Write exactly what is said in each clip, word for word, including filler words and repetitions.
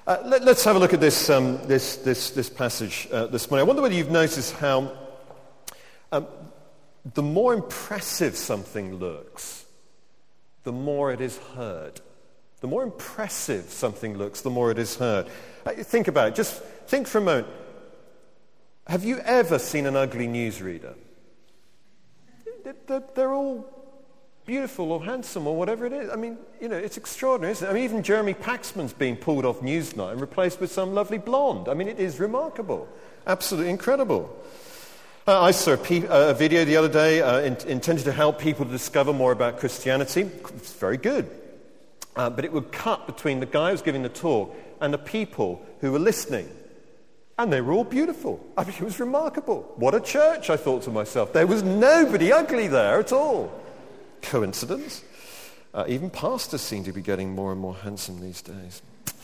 Uh, let, let's have a look at this um, this this this passage uh, this morning. I wonder whether you've noticed how um, the more impressive something looks, the more it is heard. The more impressive something looks, the more it is heard. Uh, think about it. Just think for a moment. Have you ever seen an ugly newsreader? They're, they're all beautiful or handsome or whatever it is. I mean, you know, it's extraordinary, isn't it? I mean, even Jeremy Paxman's being pulled off Newsnight and replaced with some lovely blonde. I mean, it is remarkable. Absolutely incredible. Uh, I saw a, pe- uh, a video the other day uh, in- intended to help people to discover more about Christianity. It's very good. Uh, but it would cut between the guy who was giving the talk and the people who were listening. And they were all beautiful. I mean, it was remarkable. What a church, I thought to myself. There was nobody ugly there at all. Coincidence? Uh, even pastors seem to be getting more and more handsome these days.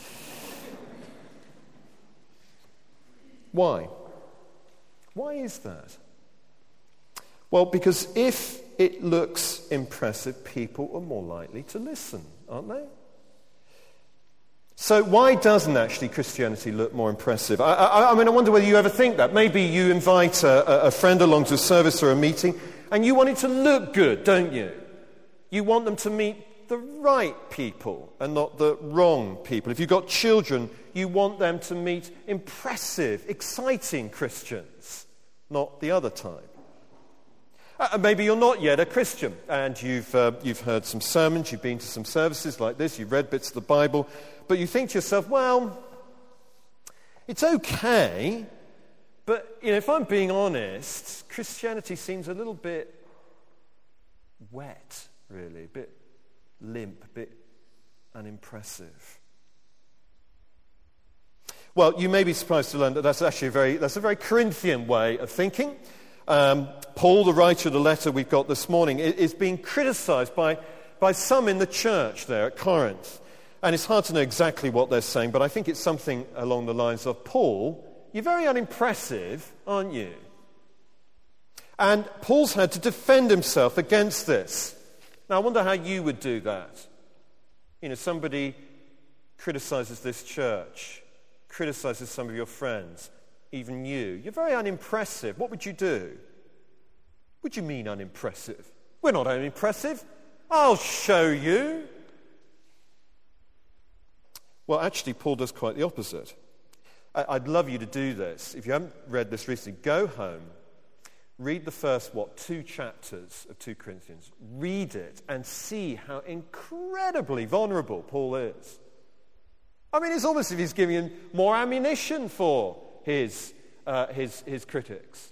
Why? Why is that? Well, because if it looks impressive, people are more likely to listen, aren't they? So why doesn't actually Christianity look more impressive? I, I, I mean, I wonder whether you ever think that. Maybe you invite a, a friend along to a service or a meeting, and you want it to look good, don't you? You want them to meet the right people and not the wrong people. If you've got children, you want them to meet impressive, exciting Christians, not the other type. Uh, maybe you're not yet a Christian, and you've uh, you've heard some sermons, you've been to some services like this, you've read bits of the Bible, but you think to yourself, well, it's okay, but you know, if I'm being honest, Christianity seems a little bit wet, really, a bit limp, a bit unimpressive. Well, you may be surprised to learn that that's actually a very that's a very Corinthian way of thinking. Um, Paul, the writer of the letter we've got this morning, is being criticized by, by some in the church there at Corinth. And it's hard to know exactly what they're saying, but I think it's something along the lines of, Paul, you're very unimpressive, aren't you? And Paul's had to defend himself against this. Now, I wonder how you would do that. You know, somebody criticizes this church, criticizes some of your friends, even you. You're very unimpressive. What would you do? What do you mean unimpressive? We're not unimpressive. I'll show you. Well, actually, Paul does quite the opposite. I'd love you to do this. If you haven't read this recently, go home, read the first, what, two chapters of Second Corinthians. Read it and see how incredibly vulnerable Paul is. I mean, it's almost as if he's giving him more ammunition for his, uh, his, his critics.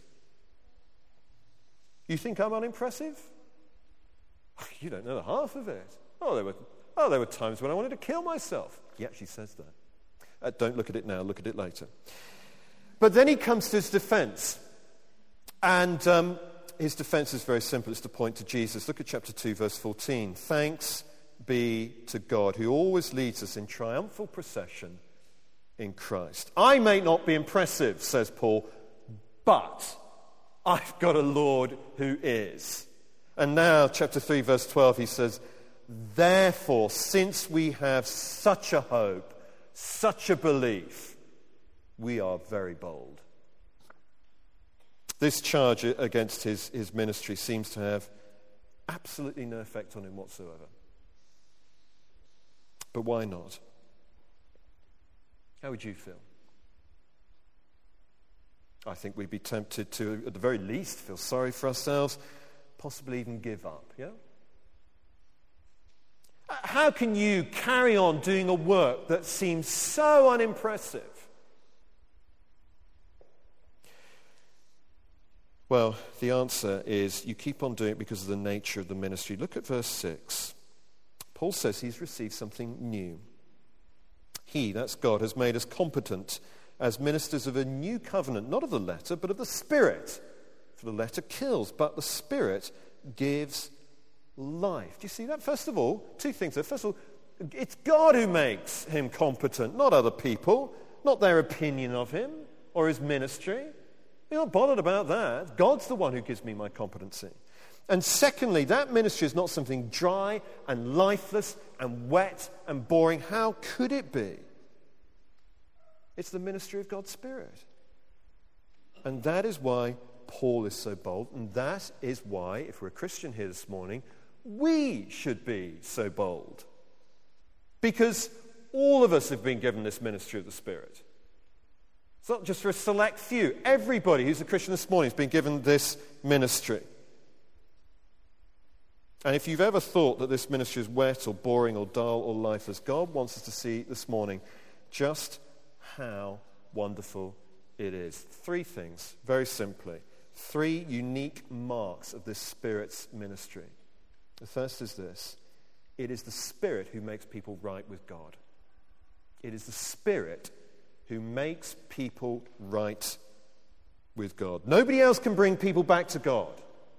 You think I'm unimpressive? You don't know the half of it. Oh, there were, oh, there were times when I wanted to kill myself. He actually says that. Uh, don't look at it now, look at it later. But then he comes to his defense. And um, his defense is very simple. It's to point to Jesus. Look at chapter two, verse fourteen. Thanks be to God, who always leads us in triumphal procession in Christ. I may not be impressive, says Paul, but I've got a Lord who is. And now, chapter three, verse twelve, he says, therefore, since we have such a hope, such a belief, we are very bold. This charge against his, his ministry seems to have absolutely no effect on him whatsoever. But why not? How would you feel? I think we'd be tempted to, at the very least, feel sorry for ourselves, possibly even give up, yeah? How can you carry on doing a work that seems so unimpressive? Well, the answer is you keep on doing it because of the nature of the ministry. Look at verse six. Paul says he's received something new. He, that's God, has made us competent as ministers of a new covenant, not of the letter, but of the Spirit. For the letter kills, but the Spirit gives life. Do you see that? First of all, two things there. First of all, it's God who makes him competent, not other people, not their opinion of him or his ministry. You're not bothered about that. God's the one who gives me my competency. And secondly, that ministry is not something dry and lifeless and wet and boring. How could it be? It's the ministry of God's Spirit. And that is why Paul is so bold, and that is why, if we're a Christian here this morning, we should be so bold. Because all of us have been given this ministry of the Spirit. It's not just for a select few. Everybody who's a Christian this morning has been given this ministry. And if you've ever thought that this ministry is wet or boring or dull or lifeless, God wants us to see this morning just how wonderful it is. Three things, very simply. Three unique marks of this Spirit's ministry. The first is this. It is the Spirit who makes people right with God. It is the Spirit who makes people right with God. Nobody else can bring people back to God.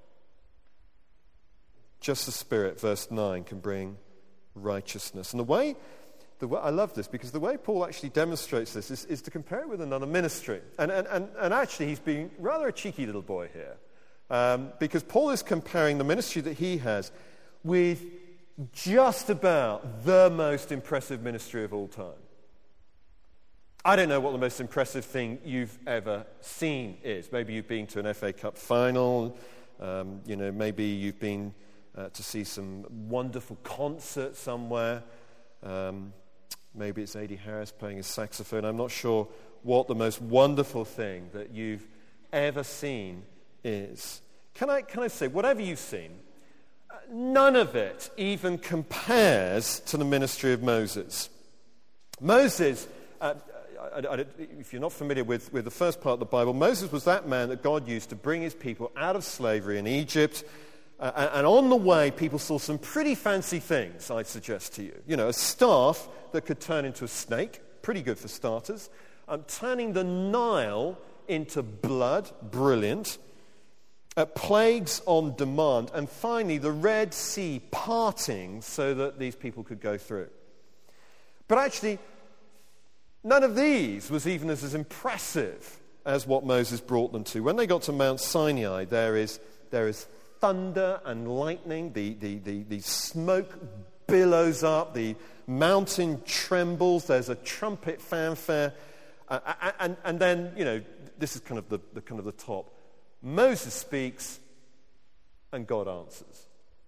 Just the Spirit, verse nine, can bring righteousness. And the way, the way I love this, because the way Paul actually demonstrates this is, is to compare it with another ministry. And, and, and, and actually, he's being rather a cheeky little boy here. Um, because Paul is comparing the ministry that he has with just about the most impressive ministry of all time. I don't know what the most impressive thing you've ever seen is. Maybe you've been to an F A Cup final. Um, you know, maybe you've been uh, to see some wonderful concert somewhere. Um, maybe it's Eddie Harris playing his saxophone. I'm not sure what the most wonderful thing that you've ever seen is. Can I, can I say, whatever you've seen, none of it even compares to the ministry of Moses. Moses... Uh, I, I, if you're not familiar with, with the first part of the Bible, Moses was that man that God used to bring his people out of slavery in Egypt. Uh, and, and on the way, people saw some pretty fancy things, I'd suggest to you. You know, a staff that could turn into a snake, pretty good for starters. Um, turning the Nile into blood, brilliant. Uh, plagues on demand. And finally, the Red Sea parting so that these people could go through. But actually... none of these was even as, as impressive as what Moses brought them to. When they got to Mount Sinai, there is, there is thunder and lightning. The, the, the, the smoke billows up. The mountain trembles. There's a trumpet fanfare. Uh, and, and then, you know, this is kind of the, the, kind of the top. Moses speaks and God answers.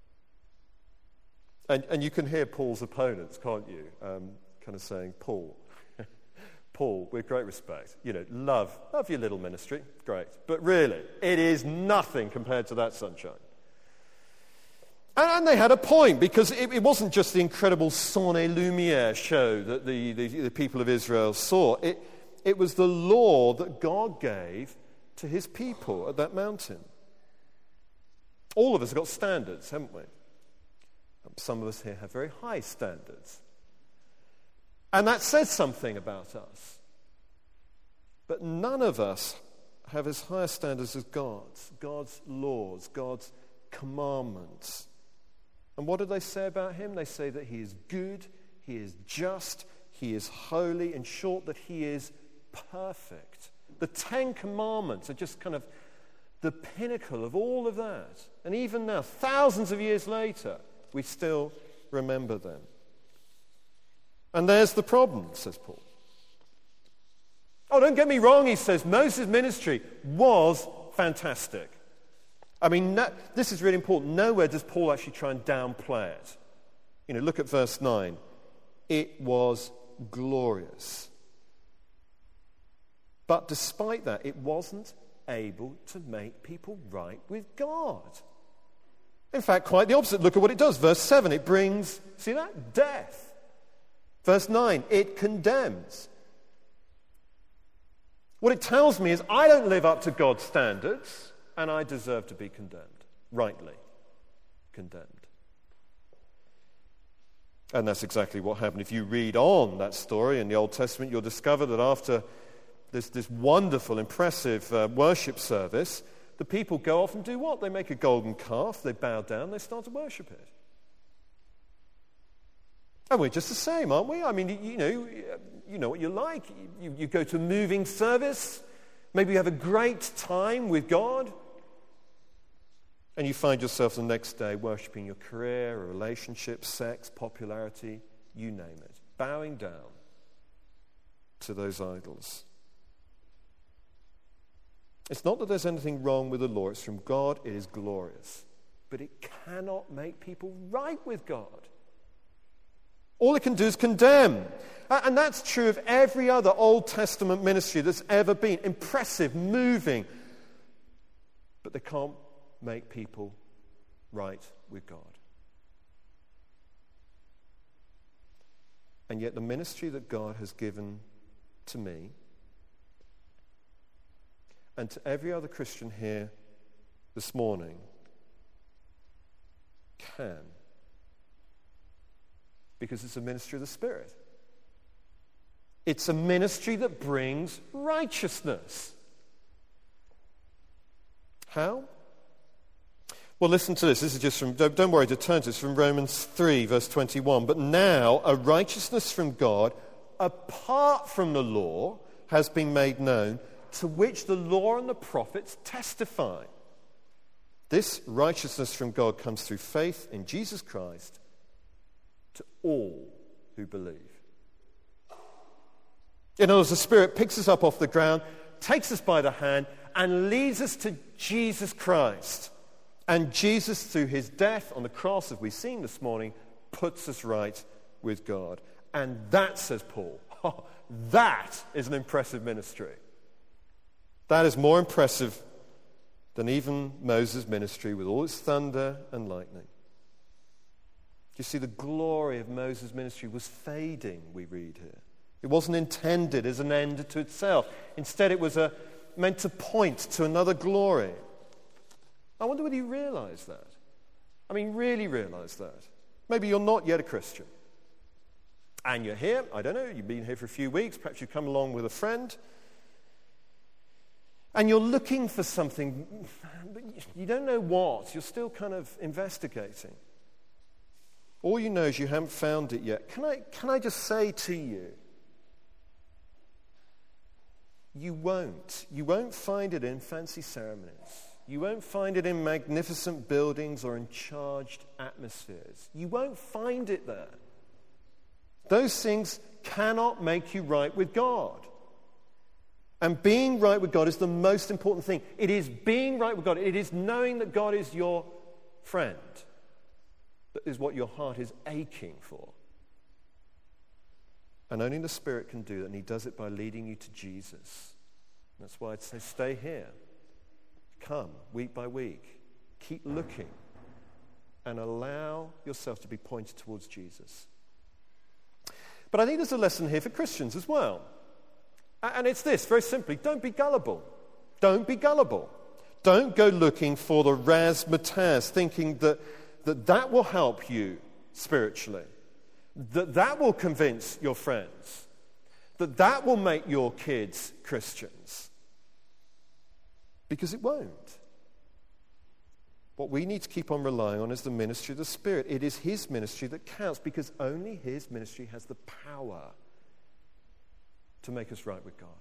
And, and you can hear Paul's opponents, can't you? Um, kind of saying, Paul... Paul, with great respect, you know, love, love your little ministry, great. But really, it is nothing compared to that sunshine. And, and they had a point, because it, it wasn't just the incredible Son et Lumière show that the, the, the people of Israel saw. It, it was the law that God gave to his people at that mountain. All of us have got standards, haven't we? Some of us here have very high standards. And that says something about us. But none of us have as high standards as God's, God's laws, God's commandments. And what do they say about him? They say that he is good, he is just, he is holy, in short, that he is perfect. The Ten Commandments are just kind of the pinnacle of all of that. And even now, thousands of years later, we still remember them. And there's the problem, says Paul. Oh, don't get me wrong, he says, Moses' ministry was fantastic. I mean, no, this is really important. Nowhere does Paul actually try and downplay it. You know, look at verse nine. It was glorious. But despite that, it wasn't able to make people right with God. In fact, quite the opposite. Look at what it does. Verse seven, it brings, see that? Death. Verse nine, it condemns. What it tells me is I don't live up to God's standards, and I deserve to be condemned, rightly condemned. And that's exactly what happened. If you read on that story in the Old Testament, you'll discover that after this, this wonderful, impressive uh, worship service, the people go off and do what? They make a golden calf, they bow down, they start to worship it. And we're just the same, aren't we? I mean, you know, you know what you're like. You, you go to a moving service. Maybe you have a great time with God. And you find yourself the next day worshipping your career, a relationship, sex, popularity, you name it. Bowing down. to those idols. It's not that there's anything wrong with the law. It's from God. It is glorious. But it cannot make people right with God. All it can do is condemn. And that's true of every other Old Testament ministry that's ever been. Impressive, moving. But they can't make people right with God. And yet the ministry that God has given to me and to every other Christian here this morning can. Because it's a ministry of the Spirit. It's a ministry that brings righteousness. How? Well, listen to this. This is just from, don't, don't worry to turn to this, from Romans three, verse twenty-one. But now a righteousness from God, apart from the law, has been made known, to which the law and the prophets testify. This righteousness from God comes through faith in Jesus Christ to all who believe. In other words, the Spirit picks us up off the ground, takes us by the hand, and leads us to Jesus Christ. And Jesus, through his death on the cross, as we've seen this morning, puts us right with God. And that, says Paul, oh, that is an impressive ministry. That is more impressive than even Moses' ministry with all its thunder and lightning. You see, the glory of Moses' ministry was fading, we read here. It wasn't intended as an end to itself. Instead, it was a, meant to point to another glory. I wonder whether you realize that. I mean, really realize that. Maybe you're not yet a Christian. And you're here, I don't know, you've been here for a few weeks, perhaps you've come along with a friend. And you're looking for something, but you don't know what. You're still kind of investigating. All you know is you haven't found it yet. Can I, can I just say to you, you won't. You won't find it in fancy ceremonies. You won't find it in magnificent buildings or in charged atmospheres. You won't find it there. Those things cannot make you right with God. And being right with God is the most important thing. It is being right with God. It is knowing that God is your friend. That is what your heart is aching for. And only the Spirit can do that, and he does it by leading you to Jesus. That's why I'd say stay here. Come, week by week. Keep looking. And allow yourself to be pointed towards Jesus. But I think there's a lesson here for Christians as well. And it's this, very simply, don't be gullible. Don't be gullible. Don't go looking for the razzmatazz, thinking that that, that will help you spiritually, that that will convince your friends, that that will make your kids Christians. Because it won't. What we need to keep on relying on is the ministry of the Spirit. It is his ministry that counts, because only his ministry has the power to make us right with God.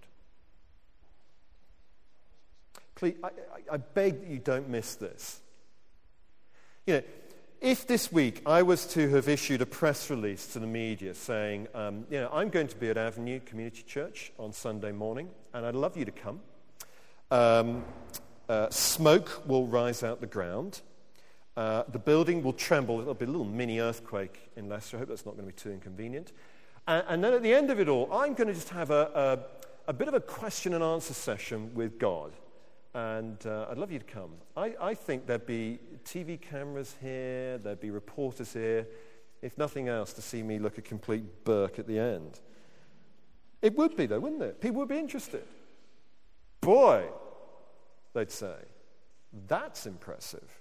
Please, I, I, I beg that you don't miss this. You know, if this week I was to have issued a press release to the media saying, um, you know, I'm going to be at Avenue Community Church on Sunday morning, and I'd love you to come. Um, uh, smoke will rise out the ground. Uh, the building will tremble. There'll be a little mini earthquake in Leicester. I hope that's not going to be too inconvenient. And, and then at the end of it all, I'm going to just have a, a, a bit of a question and answer session with God. And uh, I'd love you to come. I, I think there'd be T V cameras here, there'd be reporters here, if nothing else, to see me look a complete Burke at the end. It would be, though, wouldn't it? People would be interested. Boy, they'd say, that's impressive.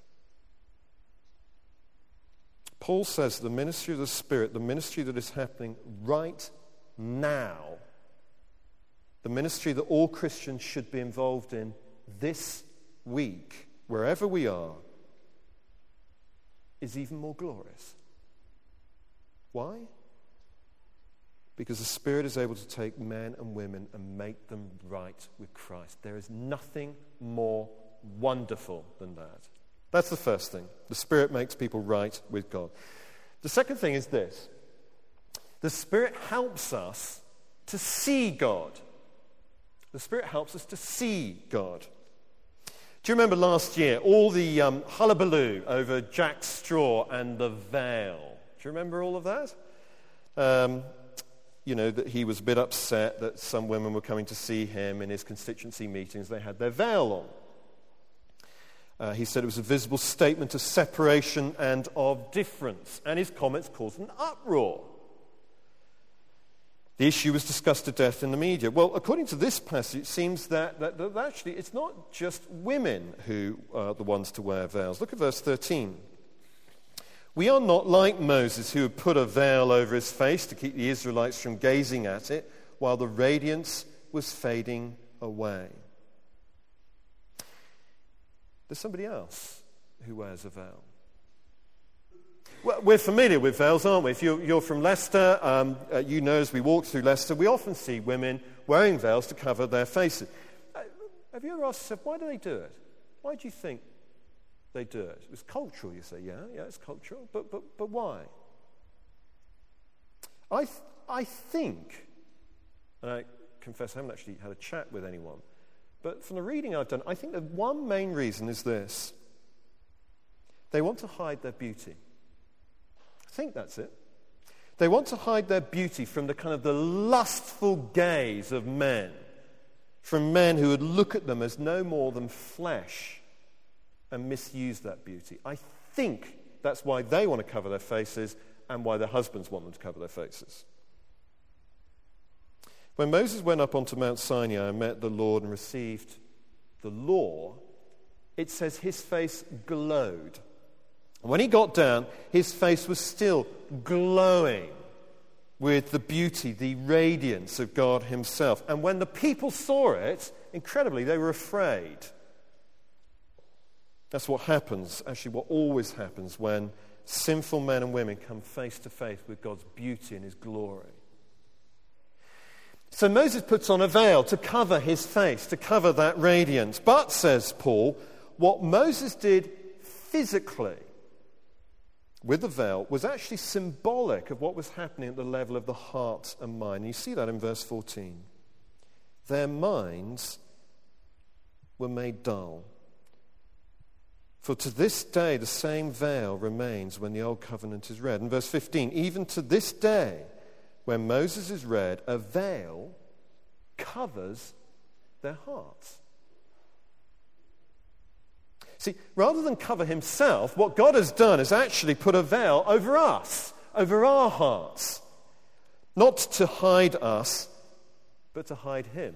Paul says the ministry of the Spirit, the ministry that is happening right now, the ministry that all Christians should be involved in this week, wherever we are, is even more glorious. Why? Because the Spirit is able to take men and women and make them right with Christ. There is nothing more wonderful than that. That's the first thing. The Spirit makes people right with God. The second thing is this. The Spirit helps us to see God. The Spirit helps us to see God. Do you remember last year, all the um, hullabaloo over Jack Straw and the veil? Do you remember all of that? Um, you know, that he was a bit upset that some women were coming to see him in his constituency meetings. They had their veil on. Uh, he said it was a visible statement of separation and of difference. And his comments caused an uproar. The issue was discussed to death in the media. Well, according to this passage, it seems that, that, that actually it's not just women who are the ones to wear veils. Look at verse thirteen. We are not like Moses, who had put a veil over his face to keep the Israelites from gazing at it while the radiance was fading away. There's somebody else who wears a veil. Well, we're familiar with veils, aren't we? If you're, you're from Leicester, um, uh, you know as we walk through Leicester, we often see women wearing veils to cover their faces. Uh, have you ever asked yourself, why do they do it? Why do you think they do it? It's cultural, you say. Yeah, yeah, it's cultural. But, but, but why? I, th- I think, and I confess I haven't actually had a chat with anyone, but from the reading I've done, I think that one main reason is this. They want to hide their beauty. I think that's it. They want to hide their beauty from the kind of the lustful gaze of men, from men who would look at them as no more than flesh and misuse that beauty. I think that's why they want to cover their faces and why their husbands want them to cover their faces. When Moses went up onto Mount Sinai and met the Lord and received the law, it says his face glowed. When he got down, his face was still glowing with the beauty, the radiance of God himself. And when the people saw it, incredibly, they were afraid. That's what happens, actually what always happens when sinful men and women come face to face with God's beauty and his glory. So Moses puts on a veil to cover his face, to cover that radiance. But, says Paul, what Moses did physically with the veil was actually symbolic of what was happening at the level of the heart and mind. And you see that in verse fourteen. Their minds were made dull. For to this day the same veil remains when the old covenant is read. In verse fifteen, even to this day, when Moses is read, a veil covers their hearts. See, rather than cover himself, what God has done is actually put a veil over us, over our hearts. Not to hide us, but to hide him.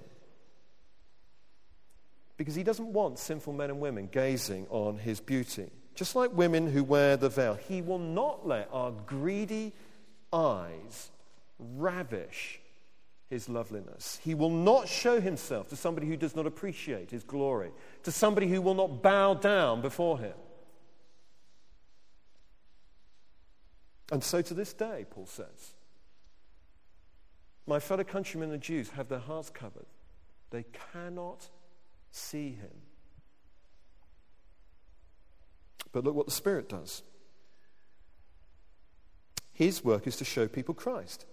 Because he doesn't want sinful men and women gazing on his beauty. Just like women who wear the veil, he will not let our greedy eyes ravish his loveliness. He will not show himself to somebody who does not appreciate his glory, to somebody who will not bow down before him. And so to this day, Paul says, my fellow countrymen the Jews have their hearts covered. They cannot see him. But look what the Spirit does. His work is to show people Christ.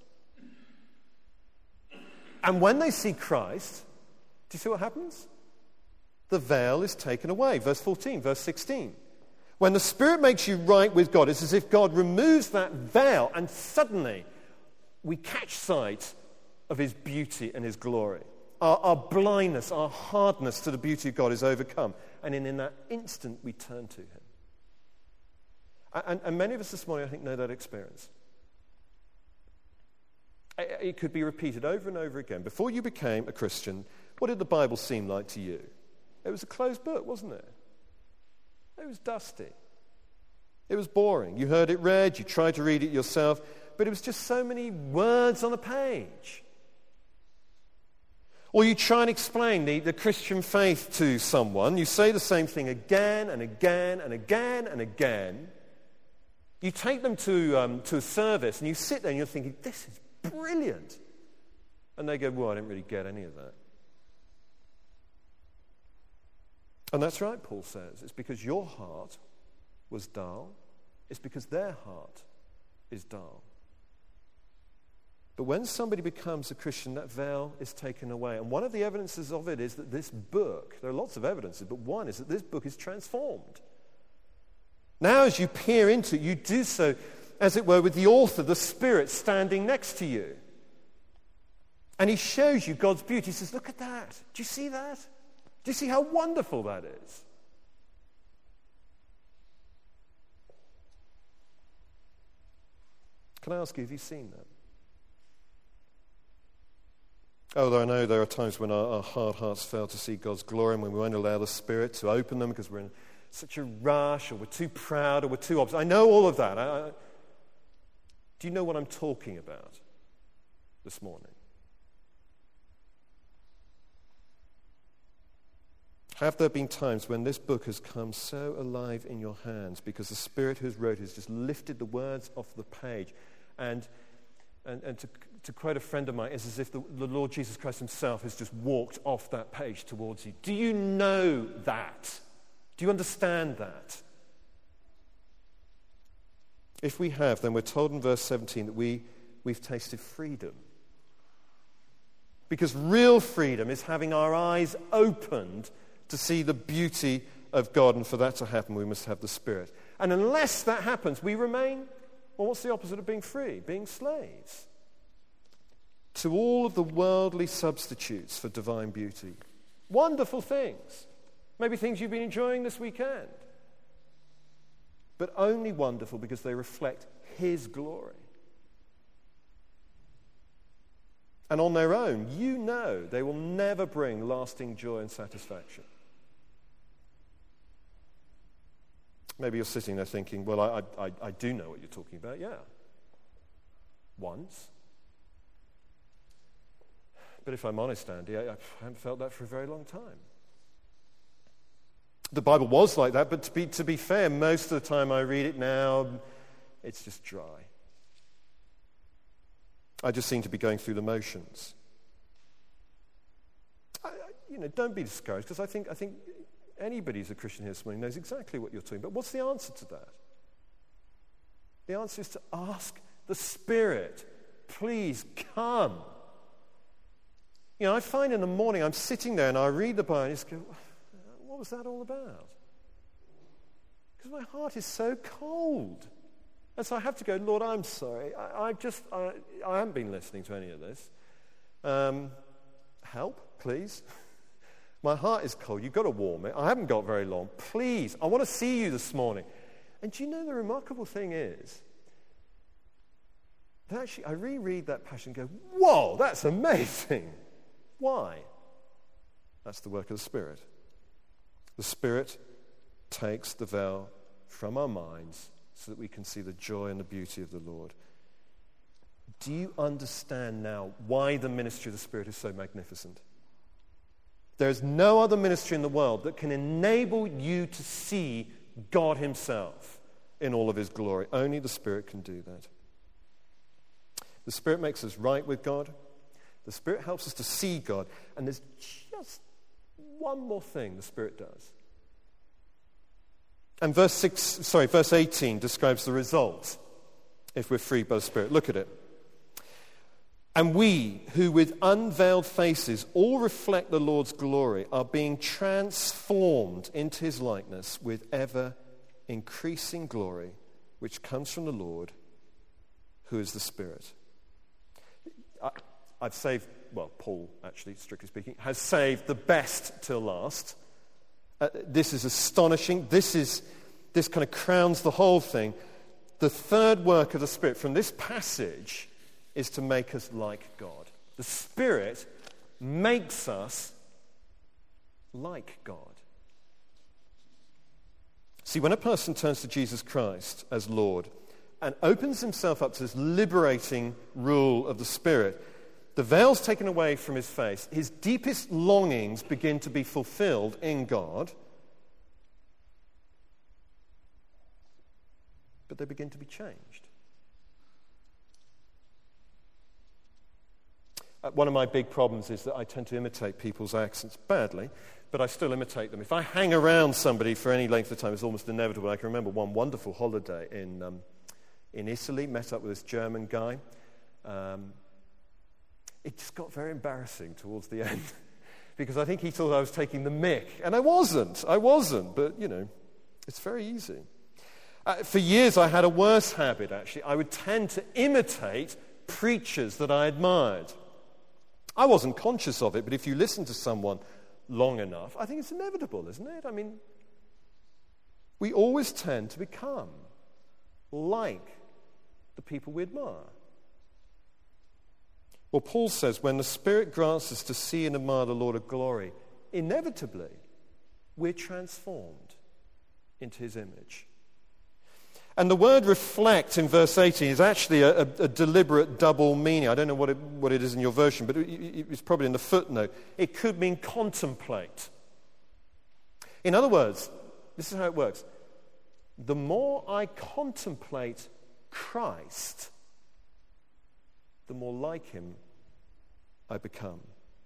And when they see Christ, do you see what happens? The veil is taken away. Verse fourteen, verse sixteen. When the Spirit makes you right with God, it's as if God removes that veil and suddenly we catch sight of his beauty and his glory. Our, our blindness, our hardness to the beauty of God is overcome. And in, in that instant, we turn to him. And, and many of us this morning, I think, know that experience. It could be repeated over and over again. Before you became a Christian, what did the Bible seem like to you? It was a closed book, wasn't it? It was dusty. It was boring. You heard it read, you tried to read it yourself, but it was just so many words on a page. Or you try and explain the, the Christian faith to someone. You say the same thing again and again and again and again. You take them to, um, to a service and you sit there and you're thinking, this is brilliant. And they go, well, I didn't really get any of that. And that's right, Paul says. It's because your heart was dull. It's because their heart is dull. But when somebody becomes a Christian, that veil is taken away. And one of the evidences of it is that this book, there are lots of evidences, but one is that this book is transformed. Now as you peer into it, you do so, as it were, with the author, the Spirit, standing next to you. And he shows you God's beauty. He says, look at that. Do you see that? Do you see how wonderful that is? Can I ask you, have you seen that? Although I know there are times when our, our hard hearts fail to see God's glory and when we won't allow the Spirit to open them because we're in such a rush or we're too proud or we're too obsessed. I know all of that. I, I, do you know what I'm talking about this morning? Have there been times when this book has come so alive in your hands because the Spirit who's wrote it has just lifted the words off the page? And and, and to, to quote a friend of mine, it's as if the, the Lord Jesus Christ himself has just walked off that page towards you. Do you know that? Do you understand that? If we have, then we're told in verse seventeen that we, we've tasted freedom. Because real freedom is having our eyes opened to see the beauty of God, and for that to happen, we must have the Spirit. And unless that happens, we remain, well, what's the opposite of being free? Being slaves to all of the worldly substitutes for divine beauty. Wonderful things. Maybe things you've been enjoying this weekend. But only wonderful because they reflect his glory. And on their own, you know they will never bring lasting joy and satisfaction. Maybe you're sitting there thinking, well, I, I, I do know what you're talking about, yeah. Once. But if I'm honest, Andy, I, I haven't felt that for a very long time. The Bible was like that, but to be, to be fair, most of the time I read it now, it's just dry. I just seem to be going through the motions. I, I, you know, don't be discouraged, because I think, I think anybody who's a Christian here this morning knows exactly what you're talking about. What's the answer to that? The answer is to ask the Spirit, please come. You know, I find in the morning I'm sitting there and I read the Bible and I just go, what was that all about? Because my heart is so cold. And so I have to go, Lord, I'm sorry. I, I just, I, I haven't been listening to any of this. Um, help, please. My heart is cold. You've got to warm it. I haven't got very long. Please, I want to see you this morning. And do you know the remarkable thing is that actually I reread that passage and go, whoa, that's amazing. Why? That's the work of the Spirit. The Spirit takes the veil from our minds so that we can see the joy and the beauty of the Lord. Do you understand now why the ministry of the Spirit is so magnificent? There is no other ministry in the world that can enable you to see God himself in all of his glory. Only the Spirit can do that. The Spirit makes us right with God. The Spirit helps us to see God. And there's just one more thing the Spirit does. And verse six, sorry, verse eighteen describes the result if we're freed by the Spirit. Look at it. And we, who with unveiled faces all reflect the Lord's glory, are being transformed into his likeness with ever increasing glory, which comes from the Lord, who is the Spirit. I, I've saved, well, Paul, actually, strictly speaking, has saved the best till last. Uh, this is astonishing. This is, this kind of crowns the whole thing. The third work of the Spirit from this passage is to make us like God. The Spirit makes us like God. See, when a person turns to Jesus Christ as Lord and opens himself up to this liberating rule of the Spirit, the veil's taken away from his face. His deepest longings begin to be fulfilled in God, but they begin to be changed. Uh, one of my big problems is that I tend to imitate people's accents badly, but I still imitate them. If I hang around somebody for any length of time, it's almost inevitable. I can remember one wonderful holiday in um, in Italy, met up with this German guy. Um, it just got very embarrassing towards the end because I think he thought I was taking the mick. And I wasn't. I wasn't. But, you know, it's very easy. Uh, for years, I had a worse habit, actually. I would tend to imitate preachers that I admired. I wasn't conscious of it, but if you listen to someone long enough, I think it's inevitable, isn't it? I mean, we always tend to become like the people we admire. Well, Paul says, when the Spirit grants us to see and admire the Lord of glory, inevitably, we're transformed into his image. And the word reflect in verse eighteen is actually a, a, a deliberate double meaning. I don't know what it, what it is in your version, but it, it, it's probably in the footnote. It could mean contemplate. In other words, this is how it works. The more I contemplate Christ, the more like him I become.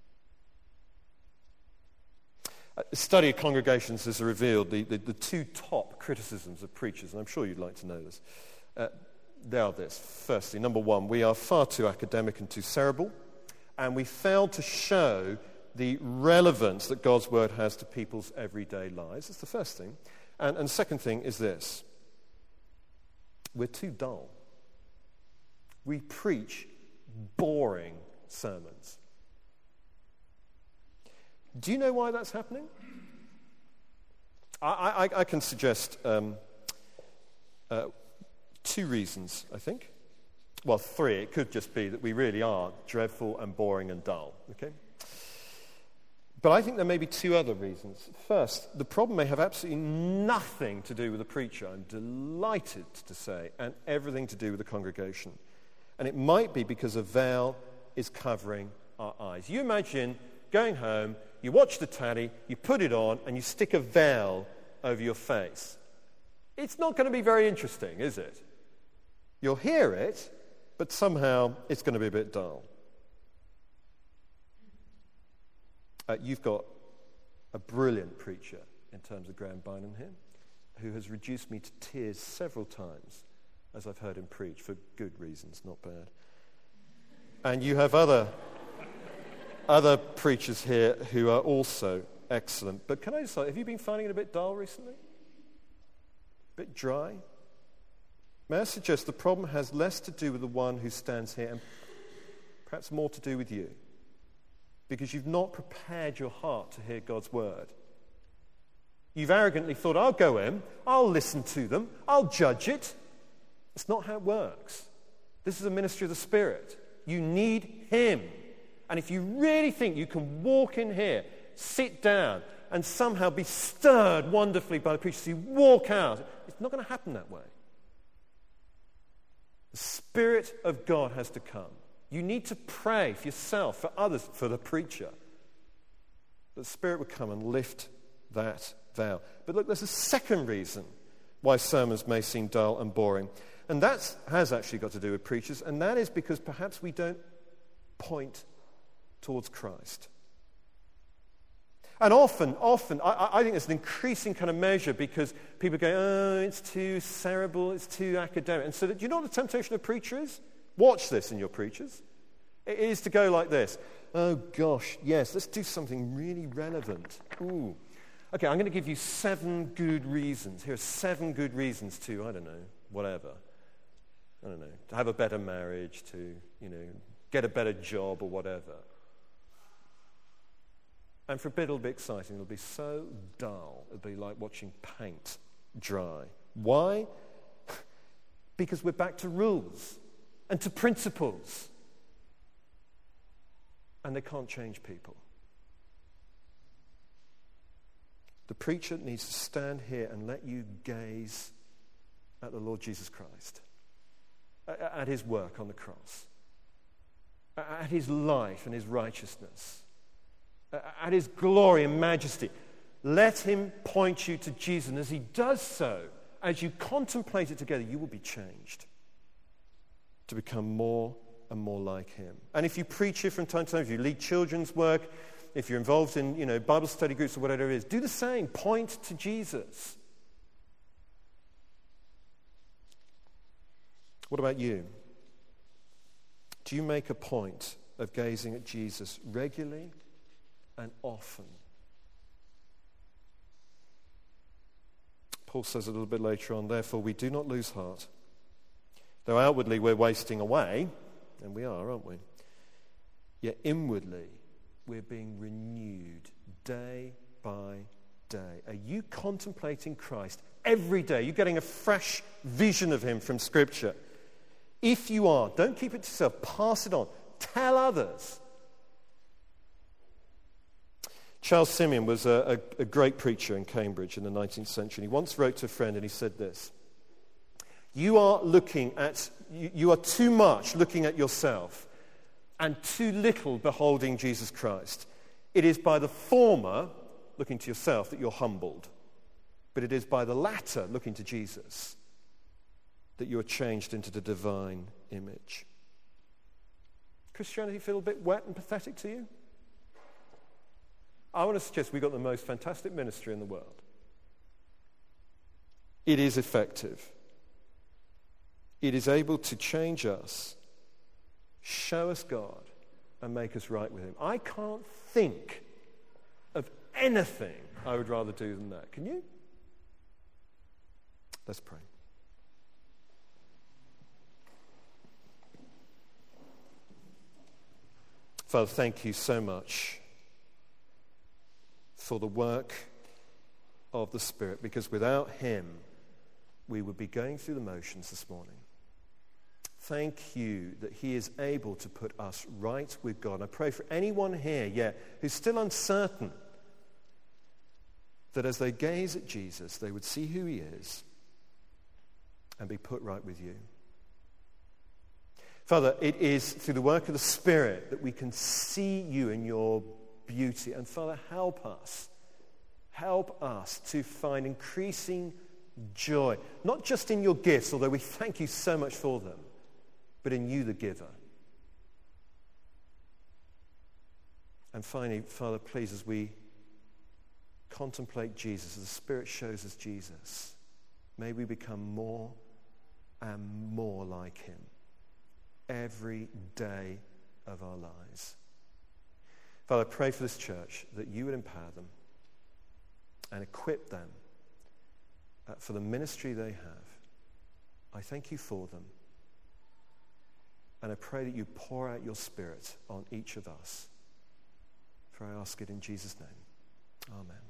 A study of congregations has revealed the, the, the two top criticisms of preachers, and I'm sure you'd like to know this. Uh, they are this. Firstly, number one, we are far too academic and too cerebral, and we fail to show the relevance that God's word has to people's everyday lives. That's the first thing. And, and second thing is this. We're too dull. We preach boring sermons. Do you know why that's happening? I, I, I can suggest um, uh, two reasons, I think. Well, three. It could just be that we really are dreadful and boring and dull, okay? But I think there may be two other reasons. First, the problem may have absolutely nothing to do with the preacher, I'm delighted to say, and everything to do with the congregation. And it might be because a veil is covering our eyes. You imagine going home, you watch the telly, you put it on, and you stick a veil over your face. It's not going to be very interesting, is it? You'll hear it, but somehow it's going to be a bit dull. Uh, you've got a brilliant preacher in terms of Graham Bynum here, who has reduced me to tears several times as I've heard him preach, for good reasons, not bad. And you have other other preachers here who are also excellent. But can I just say, have you been finding it a bit dull recently? A bit dry? May I suggest the problem has less to do with the one who stands here and perhaps more to do with you, because you've not prepared your heart to hear God's word. You've arrogantly thought, I'll go in, I'll listen to them, I'll judge it. It's not how it works. This is a ministry of the Spirit. You need him. And if you really think you can walk in here, sit down, and somehow be stirred wonderfully by the preacher, so you walk out, it's not going to happen that way. The Spirit of God has to come. You need to pray for yourself, for others, for the preacher, that the Spirit would come and lift that veil. But look, there's a second reason why sermons may seem dull and boring. And that has actually got to do with preachers, and that is because perhaps we don't point towards Christ. And often, often, I, I think there's an increasing kind of measure because people go, oh, it's too cerebral, it's too academic. And so, do you know what the temptation of preacher is? Watch this in your preachers. It is to go like this. Oh, gosh, yes, let's do something really relevant. Ooh. Okay, I'm going to give you seven good reasons. Here are seven good reasons to, I don't know, whatever. I don't know, to have a better marriage, to, you know, get a better job or whatever. And for a bit it'll be exciting. It'll be so dull. It'll be like watching paint dry. Why? Because we're back to rules and to principles. And they can't change people. The preacher needs to stand here and let you gaze at the Lord Jesus Christ, at his work on the cross, at his life and his righteousness, at his glory and majesty. Let him point you to Jesus. And as he does so, as you contemplate it together, you will be changed to become more and more like him. And if you preach here from time to time, if you lead children's work, if you're involved in, you know, Bible study groups or whatever it is, do the same. Point to Jesus. What about you? Do you make a point of gazing at Jesus regularly and often. Paul says a little bit later on, therefore we do not lose heart. Though outwardly we're wasting away, and we are, aren't we? Yet inwardly we're being renewed day by day. Are you contemplating Christ every day? You're getting a fresh vision of him from Scripture. If you are, don't keep it to yourself. Pass it on. Tell others. Charles Simeon was a, a, a great preacher in Cambridge in the nineteenth century. He once wrote to a friend and he said this: You are looking at, you, you are too much looking at yourself and too little beholding Jesus Christ. It is by the former, looking to yourself, that you're humbled. But it is by the latter, looking to Jesus, that you are changed into the divine image. Christianity feel a bit wet and pathetic to you? I want to suggest we've got the most fantastic ministry in the world. It is effective. It is able to change us, show us God, and make us right with him. I can't think of anything I would rather do than that. Can you? Let's pray. Father, thank you so much for the work of the Spirit, because without him, we would be going through the motions this morning. Thank you that he is able to put us right with God. I pray for anyone here, yeah, who's still uncertain, that as they gaze at Jesus, they would see who he is and be put right with you. Father, it is through the work of the Spirit that we can see you in your beauty. And Father, help us. Help us to find increasing joy, not just in your gifts, although we thank you so much for them, but in you, the giver. And finally, Father, please, as we contemplate Jesus, as the Spirit shows us Jesus, may we become more and more like him every day of our lives. Father, I pray for this church that you would empower them and equip them uh, for the ministry they have. I thank you for them. And I pray that you pour out your Spirit on each of us. For I ask it in Jesus' name. Amen.